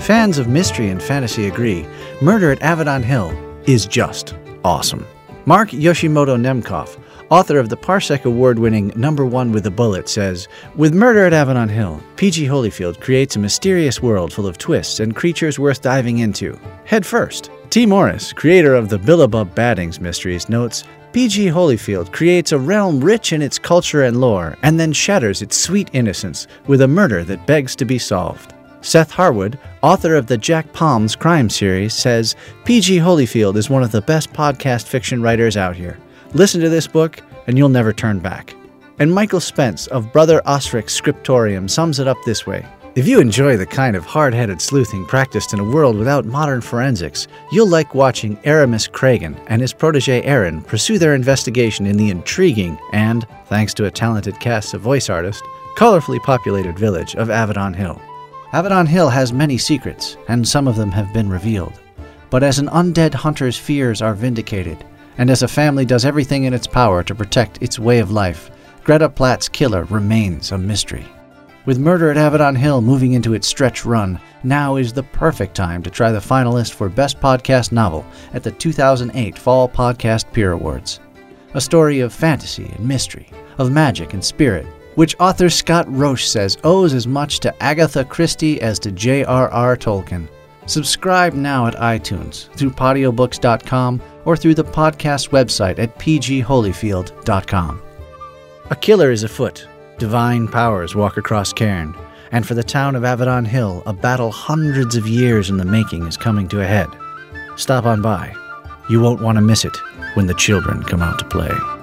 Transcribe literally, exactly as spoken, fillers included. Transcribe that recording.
Fans of mystery and fantasy agree, Murder at Avedon Hill is just awesome. Mark Yoshimoto Nemkov, author of the Parsec Award-winning Number One with a Bullet, says, with Murder at Avedon Hill, P G Holyfield creates a mysterious world full of twists and creatures worth diving into. Head first. T. Morris, creator of the Billabub Baddings mysteries, notes, P G Holyfield creates a realm rich in its culture and lore, and then shatters its sweet innocence with a murder that begs to be solved. Seth Harwood, author of the Jack Palms crime series, says, P G Holyfield is one of the best podcast fiction writers out here. Listen to this book, and you'll never turn back. And Michael Spence of Brother Osric's Scriptorium sums it up this way. If you enjoy the kind of hard-headed sleuthing practiced in a world without modern forensics, you'll like watching Aramis Cragen and his protege Aaron pursue their investigation in the intriguing and, thanks to a talented cast of voice artists, colorfully populated village of Avedon Hill. Avedon Hill has many secrets, and some of them have been revealed. But as an undead hunter's fears are vindicated, and as a family does everything in its power to protect its way of life, Greta Platt's killer remains a mystery. With Murder at Avedon Hill moving into its stretch run, now is the perfect time to try the finalist for Best Podcast Novel at the two thousand eight Fall Podcast Peer Awards. A story of fantasy and mystery, of magic and spirit, which author Scott Roche says owes as much to Agatha Christie as to J R R Tolkien. Subscribe now at iTunes, through podiobooks dot com, or through the podcast website at p g holyfield dot com. A killer is afoot. Divine powers walk across Cairn, and for the town of Avedon Hill, a battle hundreds of years in the making is coming to a head. Stop on by. You won't want to miss it when the children come out to play.